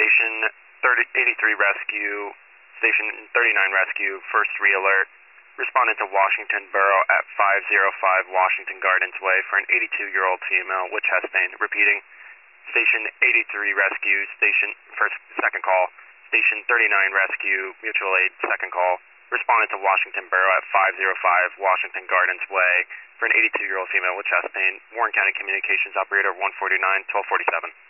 Station 83 Rescue, Station 39 Rescue, first re-alert. Responded to Washington Borough at 505 Washington Gardens Way for an 82-year-old female with chest pain. Repeating, Station 83 Rescue, second call. Station 39 Rescue, mutual aid, second call. Responded to Washington Borough at 505 Washington Gardens Way for an 82-year-old female with chest pain. Warren County Communications Operator 149, 1247.